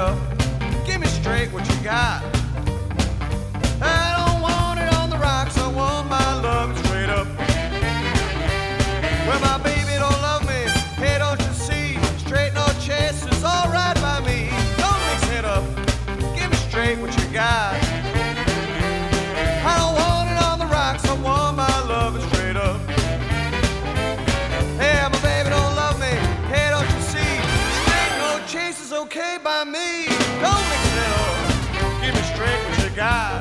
up. Give me straight what you got. I don't want it on the rocks, I want my love straight up. Well, my baby don't love me, hey, don't you see? Straight no chase is alright by me. Don't mix it up, give me straight what you got. I don't want it on the rocks, I want my love straight up. Hey, my baby don't love me, hey, don't you see? Straight no chase is okay by me. Don't mix it up, give me straight what you got.